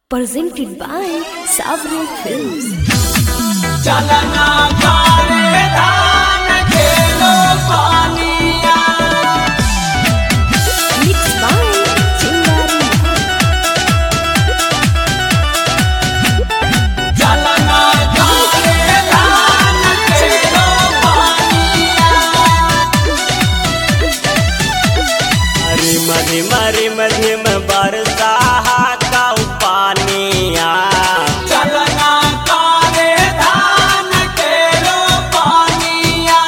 Presented by Savre Films. चलना कारे धान खेलो पानिया Mixed by Chingari. चलना कारे धान खेलो पानिया रिम रिम रिम रिम बरसा का पानिया चलना कारे धान खेलो पानिया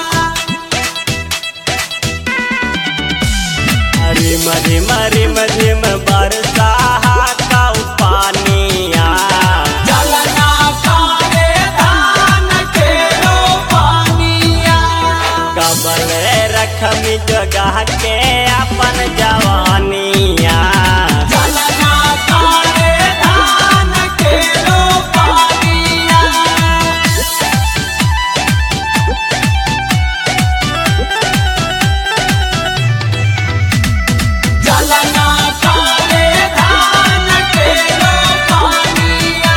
रिम रिम रिम रिम बरसा का पानिया चलना कारे धान खेलो पानिया कबल रखमी जगह के अपन जवानिया चलना कारे धान खेलो पानिया चलना कारे धान खेलो पानिया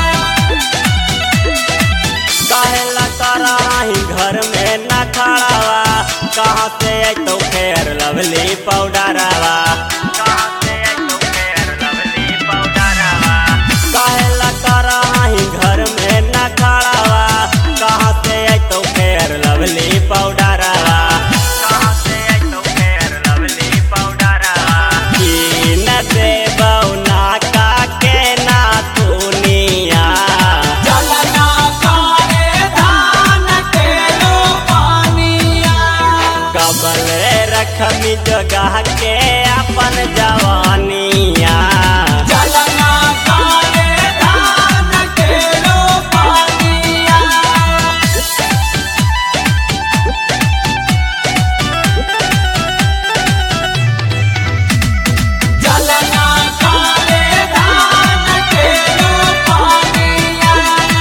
कहला कराही घर में न खड़ावा कहाँ से तो फेर लवली पाउडरवा कहाँ से तो फेर लवली पाउडरवा कहला कराही घर में न खड़ावा कहाँ से तो फेर लवली पाउडरवा कहाँ से तो फेर लवली पाउडरवा की न देबौ ना का के ना दुनिया चलना कारे धान खेलो पानिया कबल रखमी जगह के अपन जवानिया चलना कारे धान खेलो पानिया चलना कारे धान खेलो पानिया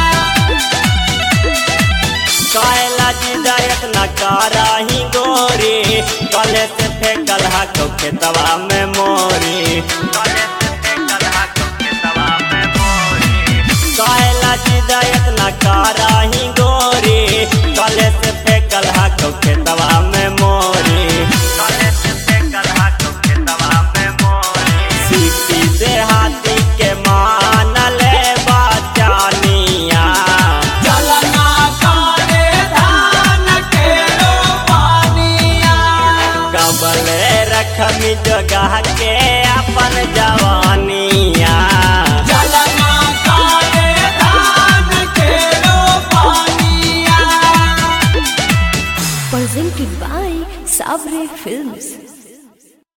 कैला जिदायत न कराही गोरी कले से फेंकल हाथों के तवा में मोरी कले से फेंकल हाथों के तवा में मोरी कैला जिदायत न कराही गोरी कले से फेंकल हाथों के तवा में मोरी कले से फेंकल हाथों के तवा में मोरी सीटी से हाथी के मान ले बचानिया चलना कारे धान खेलो पानिया कबल रखमी जगह के अपन जवानिया चलना कारे धान खेलो पानिया Presented by Savre Films.